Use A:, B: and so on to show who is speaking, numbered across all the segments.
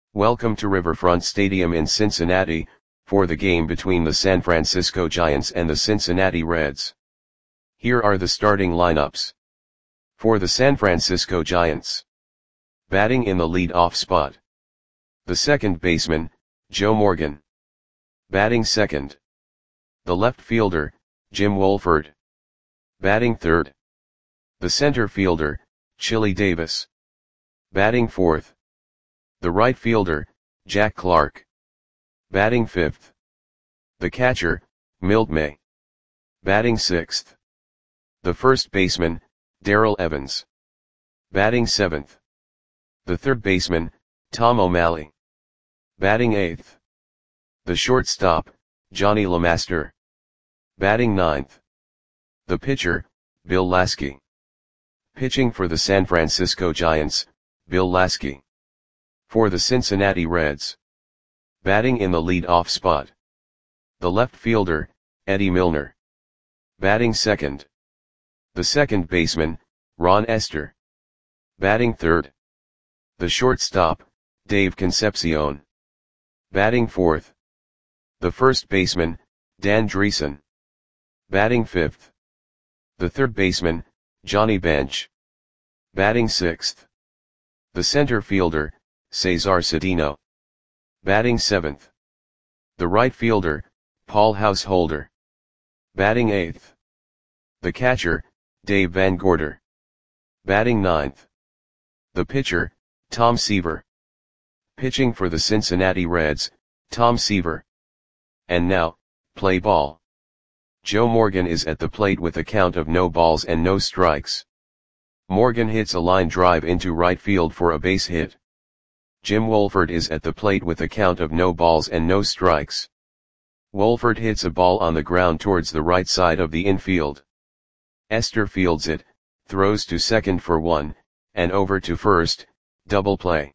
A: Welcome to Riverfront Stadium in Cincinnati, for the game between the San Francisco Giants and the Cincinnati Reds. Here are the starting lineups. For the San Francisco Giants. Batting in the lead-off spot. The second baseman, Joe Morgan. Batting second. The left fielder, Jim Wohlford. Batting third. The center fielder, Chili Davis. Batting fourth. The right fielder, Jack Clark. Batting fifth. The catcher, Milt May. Batting sixth. The first baseman, Darrell Evans. Batting seventh. The third baseman, Tom O'Malley. Batting eighth. The shortstop, Johnny LeMaster. Batting ninth. The pitcher, Bill Lasky. Pitching for the San Francisco Giants, Bill Lasky. For the Cincinnati Reds. Batting in the lead-off spot. The left fielder, Eddie Milner. Batting second. The second baseman, Ron Estes. Batting third. The shortstop, Dave Concepcion. Batting fourth. The first baseman, Dan Driessen. Batting fifth. The third baseman, Johnny Bench. Batting sixth. The center fielder, Cesar Cedeno. Batting seventh. The right fielder, Paul Householder. Batting eighth. The catcher, Dave Van Gorder. Batting ninth. The pitcher, Tom Seaver. Pitching for the Cincinnati Reds, Tom Seaver. And now, play ball. Joe Morgan is at the plate with a count of no balls and no strikes. Morgan hits a line drive into right field for a base hit. Jim Wohlford is at the plate with a count of no balls and no strikes. Wohlford hits a ball on the ground towards the right side of the infield. Estes fields it, throws to second for one, and over to first, double play.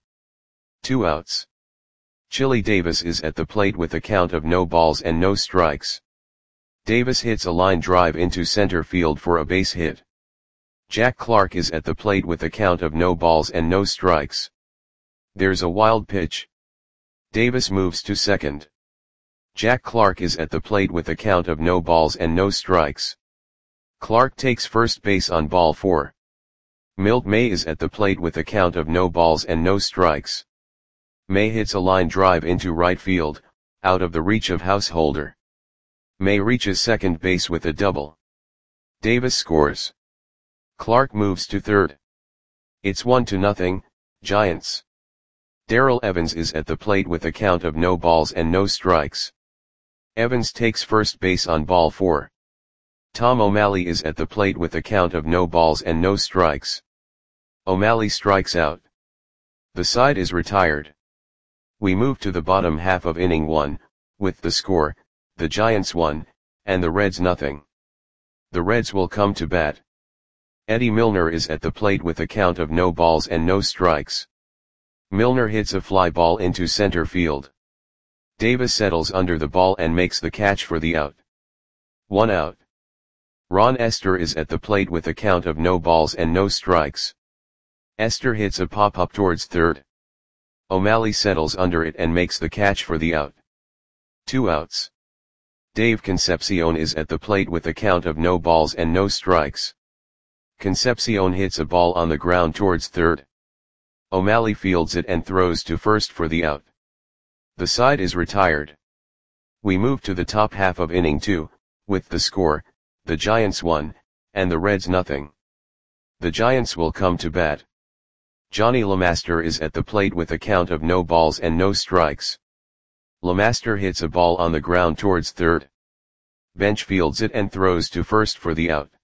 A: 2 outs. Chili Davis is at the plate with a count of no balls and no strikes. Davis hits a line drive into center field for a base hit. Jack Clark is at the plate with a count of no balls and no strikes. There's a wild pitch. Davis moves to second. Jack Clark is at the plate with a count of no balls and no strikes. Clark takes first base on ball 4. Milt May is at the plate with a count of no balls and no strikes. May hits a line drive into right field, out of the reach of Householder. May reaches second base with a double. Davis scores. Clark moves to third. It's 1-0, Giants. Darrell Evans is at the plate with a count of no balls and no strikes. Evans takes first base on ball 4. Tom O'Malley is at the plate with a count of no balls and no strikes. O'Malley strikes out. The side is retired. We move to the bottom half of inning 1, with the score, the Giants 1, and the Reds 0. The Reds will come to bat. Eddie Milner is at the plate with a count of no balls and no strikes. Milner hits a fly ball into center field. Davis settles under the ball and makes the catch for the out. 1 out. Ron Estes is at the plate with a count of no balls and no strikes. Estes hits a pop-up towards third. O'Malley settles under it and makes the catch for the out. 2 outs. Dave Concepcion is at the plate with a count of no balls and no strikes. Concepcion hits a ball on the ground towards third. O'Malley fields it and throws to first for the out. The side is retired. We move to the top half of inning 2, with the score, the Giants 1, and the Reds 0. The Giants will come to bat. Johnny LeMaster is at the plate with a count of no balls and no strikes. LeMaster hits a ball on the ground towards third. Bench fields it and throws to first for the out.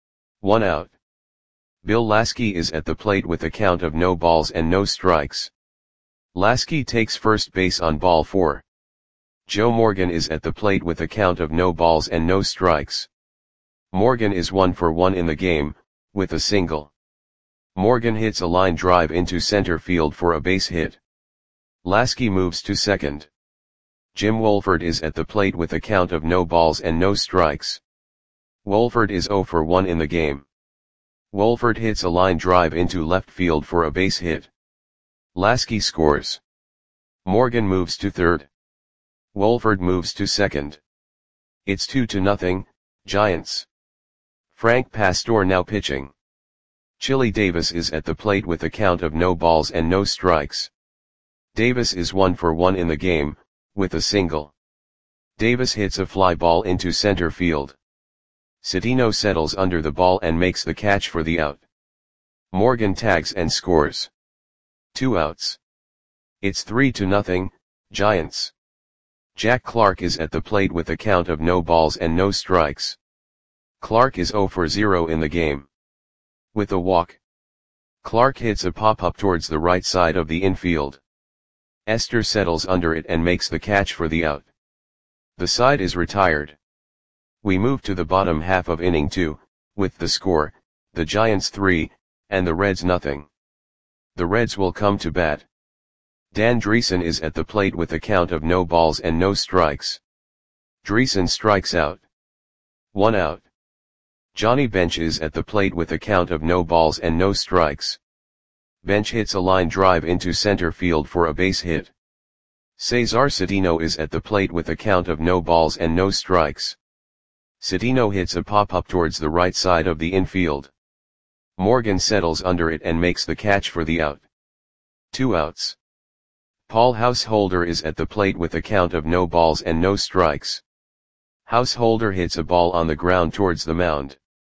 A: 1 out. Bill Lasky is at the plate with a count of no balls and no strikes. Lasky takes first base on ball 4. Joe Morgan is at the plate with a count of no balls and no strikes. Morgan is 1 for 1 in the game, with a single. Morgan hits a line drive into center field for a base hit. Lasky moves to second. Jim Wohlford is at the plate with a count of no balls and no strikes. Wohlford is 0 for 1 in the game. Wohlford hits a line drive into left field for a base hit. Lasky scores. Morgan moves to third. Wolford moves to second. It's 2-0, Giants. Frank Pastore now pitching. Chili Davis is at the plate with a count of no balls and no strikes. Davis is 1 for 1 in the game, with a single. Davis hits a fly ball into center field. Citino settles under the ball and makes the catch for the out. Morgan tags and scores. 2 outs. It's 3-0, Giants. Jack Clark is at the plate with a count of no balls and no strikes. Clark is 0 for 0 in the game. With a walk. Clark hits a pop-up towards the right side of the infield. Esther settles under it and makes the catch for the out. The side is retired. We move to the bottom half of inning 2, with the score, the Giants 3, and the Reds nothing. The Reds will come to bat. Dan Dreesen is at the plate with a count of no balls and no strikes. Dreesen strikes out. 1 out. Johnny Bench is at the plate with a count of no balls and no strikes. Bench hits a line drive into center field for a base hit. Cesar Citino is at the plate with a count of no balls and no strikes. Citino hits a pop-up towards the right side of the infield. Morgan settles under it and makes the catch for the out. 2 outs. Paul Householder is at the plate with a count of no balls and no strikes. Householder hits a ball on the ground towards the mound.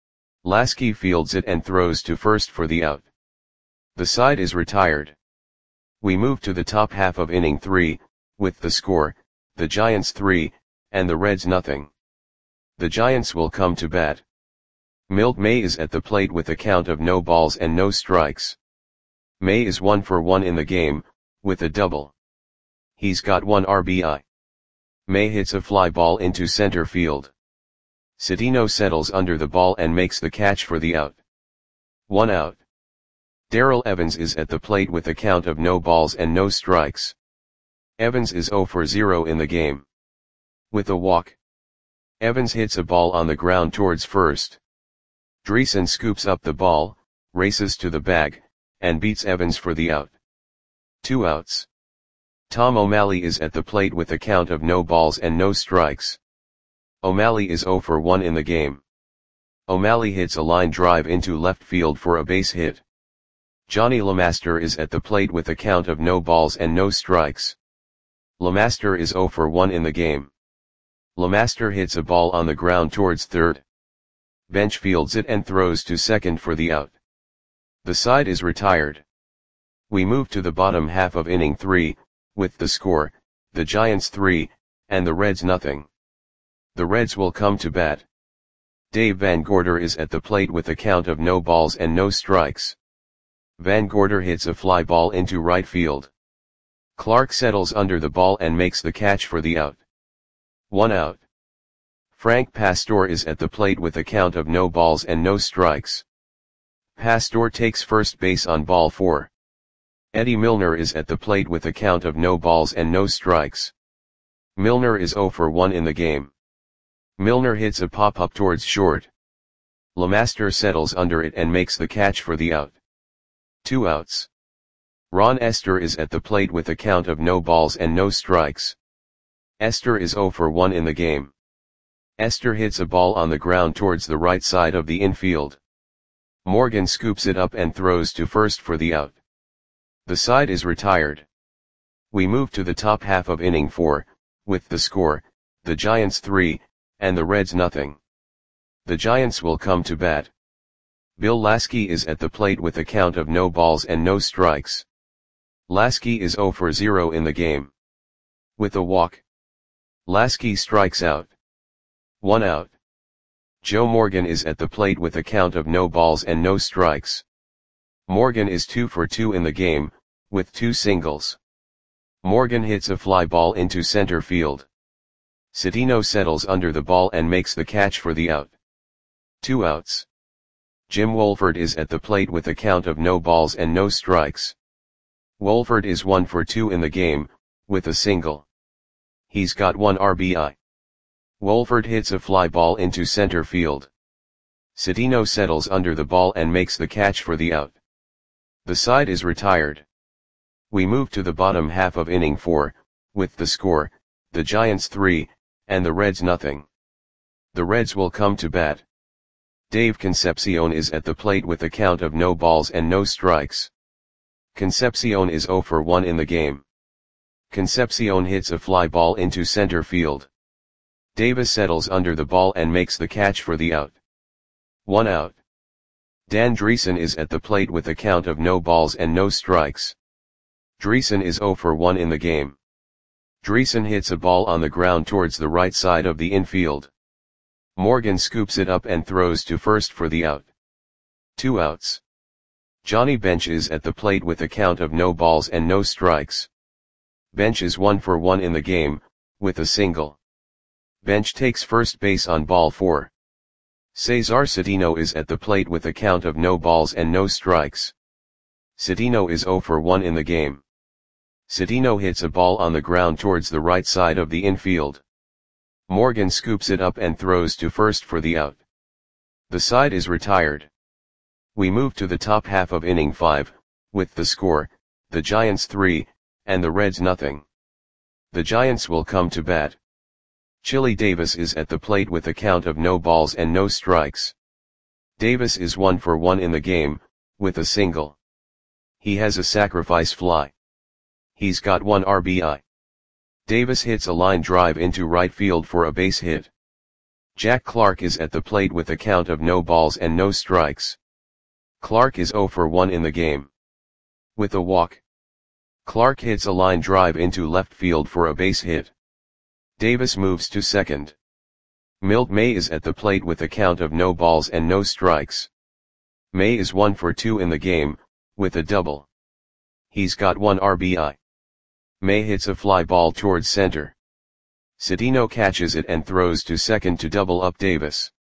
A: Lasky fields it and throws to first for the out. The side is retired. We move to the top half of inning 3, with the score, the Giants 3, and the Reds nothing. The Giants will come to bat. Milt May is at the plate with a count of no balls and no strikes. May is 1 for 1 in the game, with a double. He's got 1 RBI. May hits a fly ball into center field. Citino settles under the ball and makes the catch for the out. 1 out. Darrell Evans is at the plate with a count of no balls and no strikes. Evans is 0 for 0 in the game. With a walk. Evans hits a ball on the ground towards first. Dreesen scoops up the ball, races to the bag, and beats Evans for the out. 2 outs. Tom O'Malley is at the plate with a count of no balls and no strikes. O'Malley is 0 for 1 in the game. O'Malley hits a line drive into left field for a base hit. Johnny LeMaster is at the plate with a count of no balls and no strikes. LeMaster is 0 for 1 in the game. LeMaster hits a ball on the ground towards third. Bench fields it and throws to second for the out. The side is retired. We move to the bottom half of inning 3, with the score, the Giants 3, and the Reds nothing. The Reds will come to bat. Dave Van Gorder is at the plate with a count of no balls and no strikes. Van Gorder hits a fly ball into right field. Clark settles under the ball and makes the catch for the out. 1 out. Frank Pastore is at the plate with a count of no balls and no strikes. Pastore takes first base on ball 4. Eddie Milner is at the plate with a count of no balls and no strikes. Milner is 0 for 1 in the game. Milner hits a pop-up towards short. LeMaster settles under it and makes the catch for the out. 2 outs. Ron Esther is at the plate with a count of no balls and no strikes. Esther is 0 for 1 in the game. Esther hits a ball on the ground towards the right side of the infield. Morgan scoops it up and throws to first for the out. The side is retired. We move to the top half of inning 4, with the score, the Giants 3, and the Reds nothing. The Giants will come to bat. Bill Lasky is at the plate with a count of no balls and no strikes. Lasky is 0 for 0 in the game. With a walk. Lasky strikes out. 1 out. Joe Morgan is at the plate with a count of no balls and no strikes. Morgan is 2 for 2 in the game, with 2 singles. Morgan hits a fly ball into center field. Citino settles under the ball and makes the catch for the out. 2 outs. Jim Wolford is at the plate with a count of no balls and no strikes. Wolford is 1 for 2 in the game, with a single. He's got 1 RBI. Wolford hits a fly ball into center field. Citino settles under the ball and makes the catch for the out. The side is retired. We move to the bottom half of inning 4, with the score, the Giants 3, and the Reds nothing. The Reds will come to bat. Dave Concepcion is at the plate with a count of no balls and no strikes. Concepcion is 0 for 1 in the game. Concepcion hits a fly ball into center field. Davis settles under the ball and makes the catch for the out. 1 out. Dan Dreesen is at the plate with a count of no balls and no strikes. Dreesen is 0 for 1 in the game. Dreesen hits a ball on the ground towards the right side of the infield. Morgan scoops it up and throws to first for the out. 2 outs. Johnny Bench is at the plate with a count of no balls and no strikes. Bench is 1 for 1 in the game, with a single. Bench takes first base on ball 4. Cesar Cedeno is at the plate with a count of no balls and no strikes. Cedeno is 0 for 1 in the game. Cedeno hits a ball on the ground towards the right side of the infield. Morgan scoops it up and throws to first for the out. The side is retired. We move to the top half of inning 5, with the score, the Giants 3, and the Reds nothing. The Giants will come to bat. Chili Davis is at the plate with a count of no balls and no strikes. Davis is 1 for 1 in the game, with a single. He has a sacrifice fly. He's got 1 RBI. Davis hits a line drive into right field for a base hit. Jack Clark is at the plate with a count of no balls and no strikes. Clark is 0 for 1 in the game. With a walk. Clark hits a line drive into left field for a base hit. Davis moves to second. Milt May is at the plate with a count of no balls and no strikes. May is 1 for 2 in the game, with a double. He's got 1 RBI. May hits a fly ball towards center. Cedeno catches it and throws to second to double up Davis.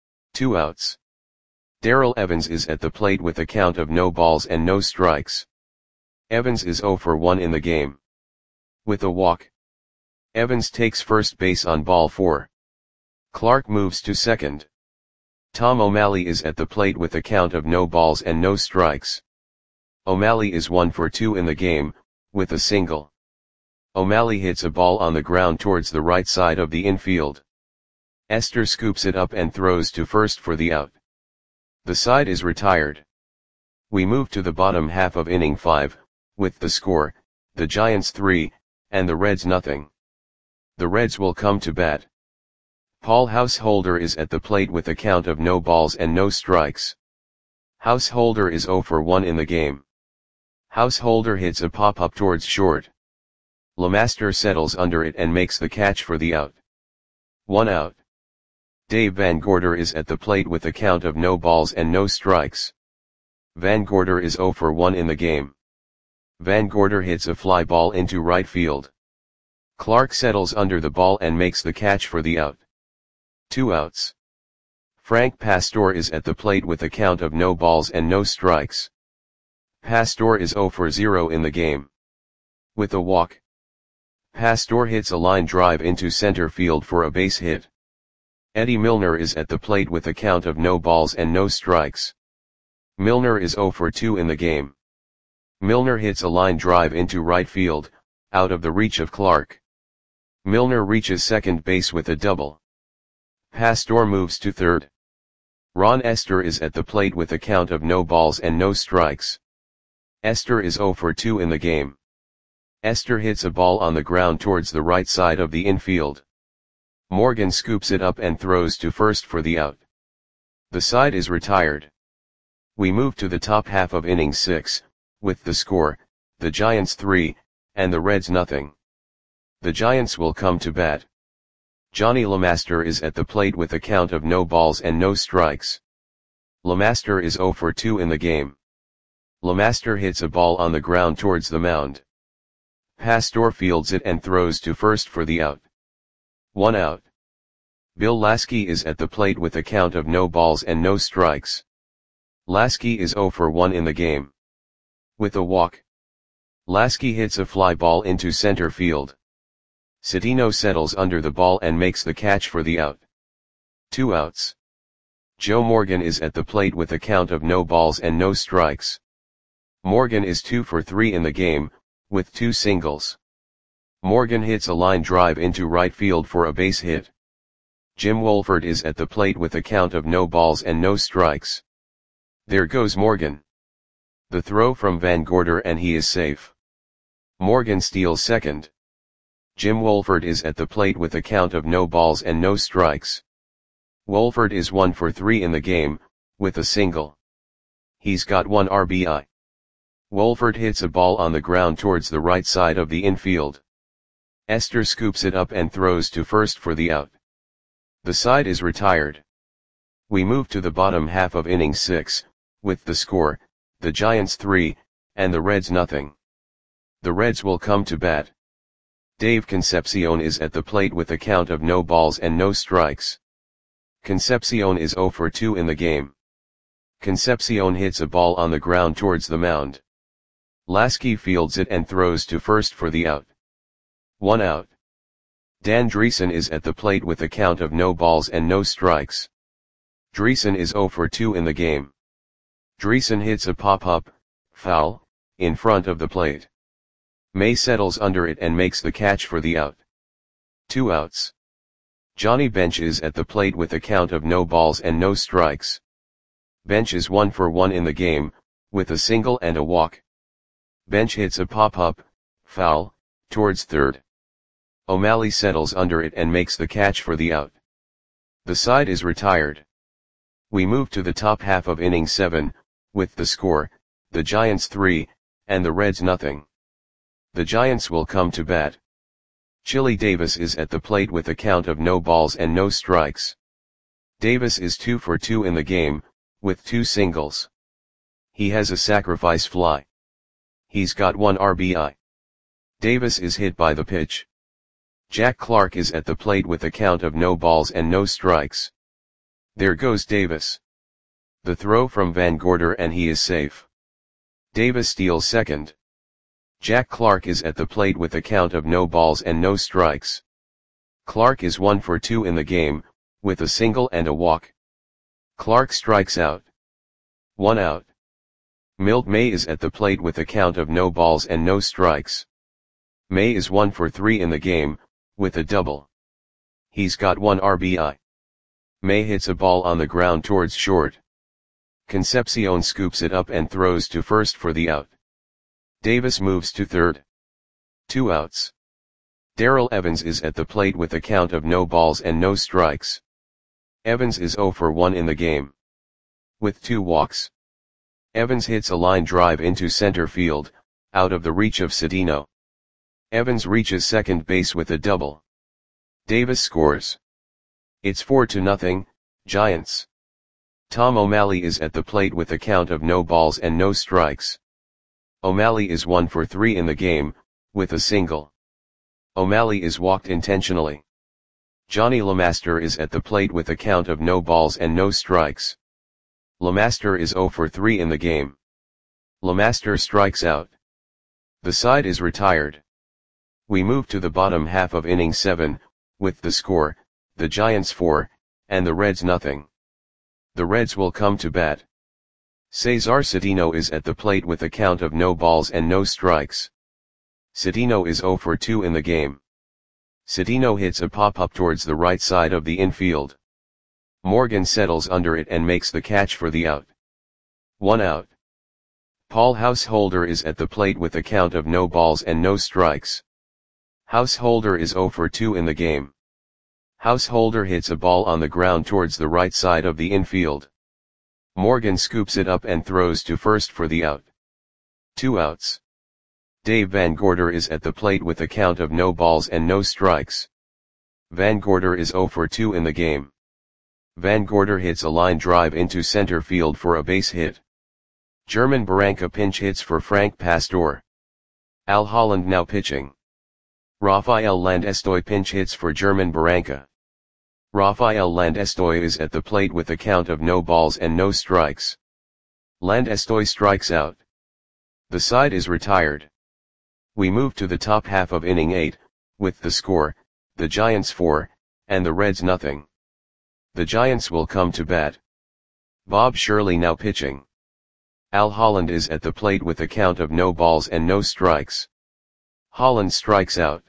A: 2 outs. Darrell Evans is at the plate with a count of no balls and no strikes. Evans is 0 for 1 in the game. With a walk. Evans takes first base on ball 4. Clark moves to second. Tom O'Malley is at the plate with a count of no balls and no strikes. O'Malley is 1 for 2 in the game, with a single. O'Malley hits a ball on the ground towards the right side of the infield. Esther scoops it up and throws to first for the out. The side is retired. We move to the bottom half of inning 5, with the score, the Giants 3, and the Reds nothing. The Reds will come to bat. Paul Householder is at the plate with a count of no balls and no strikes. Householder is 0 for 1 in the game. Householder hits a pop-up towards short. LeMaster settles under it and makes the catch for the out. 1 out. Dave Van Gorder is at the plate with a count of no balls and no strikes. Van Gorder is 0 for 1 in the game. Van Gorder hits a fly ball into right field. Clark settles under the ball and makes the catch for the out. 2 outs. Frank Pastor is at the plate with a count of no balls and no strikes. Pastor is 0 for 0 in the game. With a walk. Pastor hits a line drive into center field for a base hit. Eddie Milner is at the plate with a count of no balls and no strikes. Milner is 0 for 2 in the game. Milner hits a line drive into right field, out of the reach of Clark. Milner reaches second base with a double. Pastor moves to third. Ron Esther is at the plate with a count of no balls and no strikes. Esther is 0 for 2 in the game. Esther hits a ball on the ground towards the right side of the infield. Morgan scoops it up and throws to first for the out. The side is retired. We move to the top half of inning 6, with the score, the Giants 3, and the Reds nothing. The Giants will come to bat. Johnny LeMaster is at the plate with a count of no balls and no strikes. LeMaster is 0 for 2 in the game. LeMaster hits a ball on the ground towards the mound. Pastor fields it and throws to first for the out. 1 out. Bill Lasky is at the plate with a count of no balls and no strikes. Lasky is 0 for 1 in the game. With a walk. Lasky hits a fly ball into center field. Cedeno settles under the ball and makes the catch for the out. 2 outs. Joe Morgan is at the plate with a count of no balls and no strikes. Morgan is 2 for 3 in the game, with 2 singles. Morgan hits a line drive into right field for a base hit. Jim Wohlford is at the plate with a count of no balls and no strikes. There goes Morgan. The throw from Van Gorder and he is safe. Morgan steals second. Jim Wohlford is at the plate with a count of no balls and no strikes. Wohlford is 1 for 3 in the game, with a single. He's got 1 RBI. Wohlford hits a ball on the ground towards the right side of the infield. Esther scoops it up and throws to first for the out. The side is retired. We move to the bottom half of inning 6, with the score, the Giants 3, and the Reds nothing. The Reds will come to bat. Dave Concepcion is at the plate with a count of no balls and no strikes. Concepcion is 0 for 2 in the game. Concepcion hits a ball on the ground towards the mound. Lasky fields it and throws to first for the out. 1 out. Dan Dreesen is at the plate with a count of no balls and no strikes. Dreesen is 0 for 2 in the game. Dreesen hits a pop-up, foul, in front of the plate. May settles under it and makes the catch for the out. 2 outs. Johnny Bench is at the plate with a count of no balls and no strikes. Bench is 1 for 1 in the game, with a single and a walk. Bench hits a pop-up, foul, towards third. O'Malley settles under it and makes the catch for the out. The side is retired. We move to the top half of inning 7, with the score, the Giants 3, and the Reds nothing. The Giants will come to bat. Chili Davis is at the plate with a count of no balls and no strikes. Davis is 2 for 2 in the game, with 2 singles. He has a sacrifice fly. He's got 1 RBI. Davis is hit by the pitch. Jack Clark is at the plate with a count of no balls and no strikes. There goes Davis. The throw from Van Gorder and he is safe. Davis steals second. Jack Clark is at the plate with a count of no balls and no strikes. Clark is 1 for 2 in the game, with a single and a walk. Clark strikes out. 1 out. Milt May is at the plate with a count of no balls and no strikes. May is 1 for 3 in the game, with a double. He's got 1 RBI. May hits a ball on the ground towards short. Concepcion scoops it up and throws to first for the out. Davis moves to third. 2 outs. Darrell Evans is at the plate with a count of no balls and no strikes. Evans is 0 for 1 in the game. With 2 walks. Evans hits a line drive into center field, out of the reach of Cedeno. Evans reaches second base with a double. Davis scores. It's 4-0, Giants. Tom O'Malley is at the plate with a count of no balls and no strikes. O'Malley is 1 for 3 in the game, with a single. O'Malley is walked intentionally. Johnny LeMaster is at the plate with a count of no balls and no strikes. LeMaster is 0 for 3 in the game. LeMaster strikes out. The side is retired. We move to the bottom half of inning 7, with the score, the Giants 4, and the Reds nothing. The Reds will come to bat. Cesar Cedeno is at the plate with a count of no balls and no strikes. Cedeno is 0 for 2 in the game. Cedeno hits a pop-up towards the right side of the infield. Morgan settles under it and makes the catch for the out. 1 out. Paul Householder is at the plate with a count of no balls and no strikes. Householder is 0 for 2 in the game. Householder hits a ball on the ground towards the right side of the infield. Morgan scoops it up and throws to first for the out. 2 outs. Dave Van Gorder is at the plate with a count of no balls and no strikes. Van Gorder is 0 for 2 in the game. Van Gorder hits a line drive into center field for a base hit. German Barranca pinch hits for Frank Pastor. Al Holland now pitching. Rafael Landestoy pinch hits for German Barranca. Rafael Landestoy is at the plate with a count of no balls and no strikes. Landestoy strikes out. The side is retired. We move to the top half of inning 8, with the score, the Giants 4, and the Reds nothing. The Giants will come to bat. Bob Shirley now pitching. Al Holland is at the plate with a count of no balls and no strikes. Holland strikes out.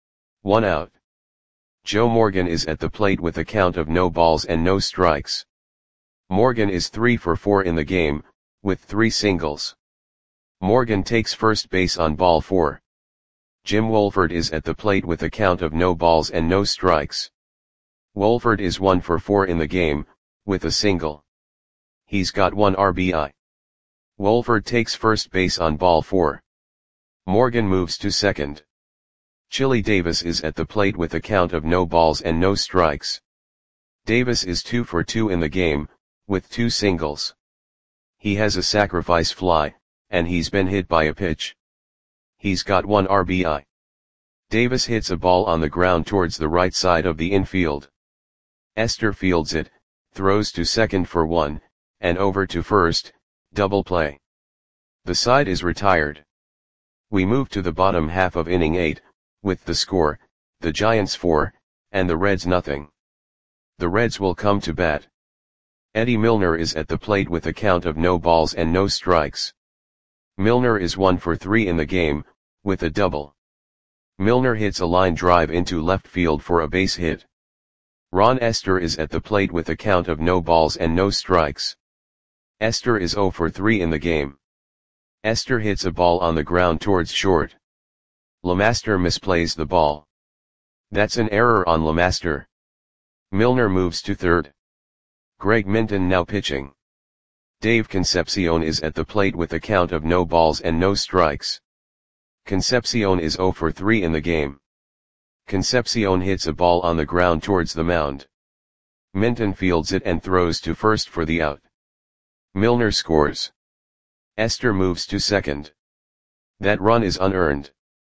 A: 1 out. Joe Morgan is at the plate with a count of no balls and no strikes. Morgan is 3 for 4 in the game, with 3 singles. Morgan takes first base on ball 4. Jim Wolford is at the plate with a count of no balls and no strikes. Wolford is 1 for 4 in the game, with a single. He's got 1 RBI. Wolford takes first base on ball 4. Morgan moves to second. Chili Davis is at the plate with a count of no balls and no strikes. Davis is 2 for 2 in the game, with 2 singles. He has a sacrifice fly, and he's been hit by a pitch. He's got 1 RBI. Davis hits a ball on the ground towards the right side of the infield. Esther fields it, throws to second for 1, and over to first, double play. The side is retired. We move to the bottom half of inning 8, with the score, the Giants 4, and the Reds nothing. The Reds will come to bat. Eddie Milner is at the plate with a count of no balls and no strikes. Milner is 1 for 3 in the game, with a double. Milner hits a line drive into left field for a base hit. Ron Esther is at the plate with a count of no balls and no strikes. Esther is 0 for 3 in the game. Esther hits a ball on the ground towards short. Lemaster misplays the ball. That's an error on Lemaster. Milner moves to third. Greg Minton now pitching. Dave Concepcion is at the plate with a count of no balls and no strikes. Concepcion is 0 for 3 in the game. Concepcion hits a ball on the ground towards the mound. Minton fields it and throws to first for the out. Milner scores. Esther moves to second. That run is unearned.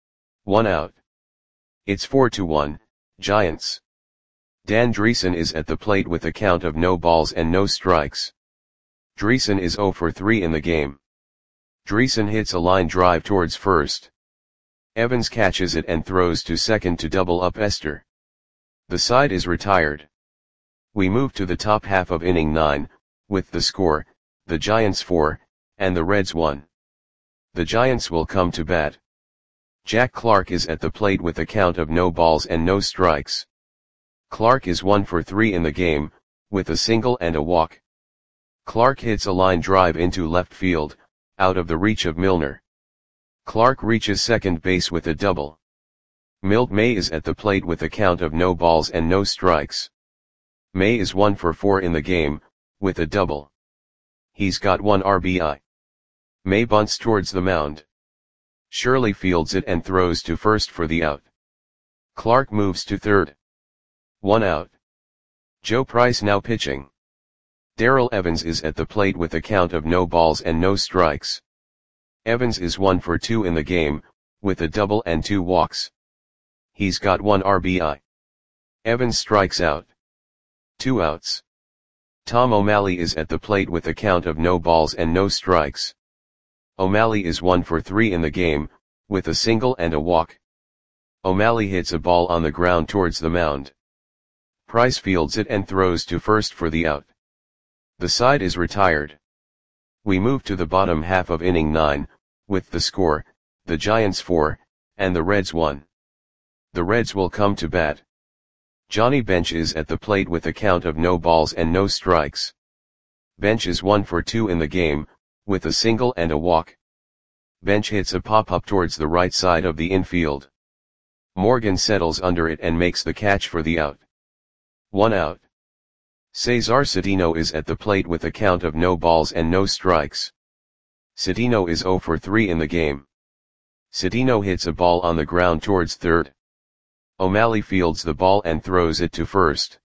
A: 1 out. It's 4-1, Giants. Dan Dreesen is at the plate with a count of no balls and no strikes. Dreesen is 0 for 3 in the game. Dreesen hits a line drive towards first. Evans catches it and throws to second to double up Esther. The side is retired. We move to the top half of inning 9, with the score, the Giants 4, and the Reds 1. The Giants will come to bat. Jack Clark is at the plate with a count of no balls and no strikes. Clark is 1 for 3 in the game, with a single and a walk. Clark hits a line drive into left field, out of the reach of Milner. Clark reaches second base with a double. Milt May is at the plate with a count of no balls and no strikes. May is 1 for 4 in the game, with a double. He's got 1 RBI. May bunts towards the mound. Shirley fields it and throws to first for the out. Clark moves to third. 1 out. Joe Price now pitching. Darrell Evans is at the plate with a count of no balls and no strikes. Evans is 1 for 2 in the game, with a double and 2 walks. He's got 1 RBI. Evans strikes out. 2 outs. Tom O'Malley is at the plate with a count of no balls and no strikes. O'Malley is 1 for 3 in the game, with a single and a walk. O'Malley hits a ball on the ground towards the mound. Price fields it and throws to first for the out. The side is retired. We move to the bottom half of inning 9, with the score, the Giants 4, and the Reds 1. The Reds will come to bat. Johnny Bench is at the plate with a count of no balls and no strikes. Bench is 1 for 2 in the game, with a single and a walk. Bench hits a pop-up towards the right side of the infield. Morgan settles under it and makes the catch for the out. 1 out. Cesar Cedeno is at the plate with a count of no balls and no strikes. Cedeno is 0 for 3 in the game. Cedeno hits a ball on the ground towards third. O'Malley fields the ball and throws it to first.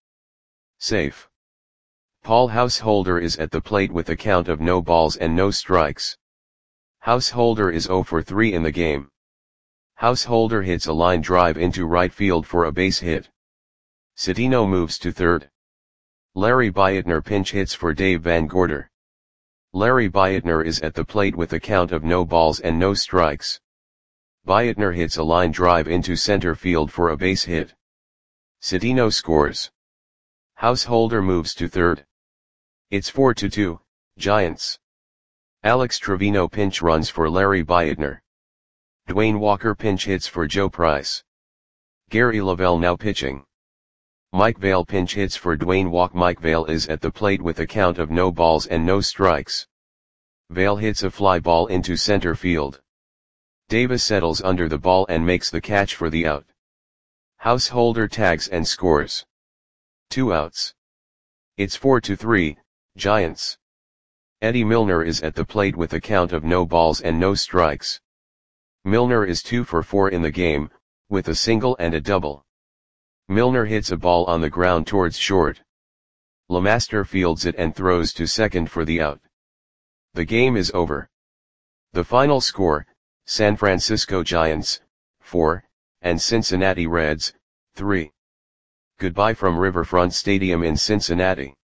A: Safe. Paul Householder is at the plate with a count of no balls and no strikes. Householder is 0 for 3 in the game. Householder hits a line drive into right field for a base hit. Cedeno moves to third. Larry Beitner pinch hits for Dave Van Gorder. Larry Beitner is at the plate with a count of no balls and no strikes. Beitner hits a line drive into center field for a base hit. Cedeno scores. Householder moves to third. It's 4-2, Giants. Alex Trevino pinch runs for Larry Beitner. Dwayne Walker pinch hits for Joe Price. Gary Lavelle now pitching. Mike Vail pinch hits for Dwayne Walker. Mike Vail is at the plate with a count of no balls and no strikes. Vail hits a fly ball into center field. Davis settles under the ball and makes the catch for the out. Householder tags and scores. 2 outs. It's 4-3, Giants. Eddie Milner is at the plate with a count of no balls and no strikes. Milner is 2 for 4 in the game, with a single and a double. Milner hits a ball on the ground towards short. LeMaster fields it and throws to second for the out. The game is over. The final score, San Francisco Giants, 4, and Cincinnati Reds, 3. Goodbye from Riverfront Stadium in Cincinnati.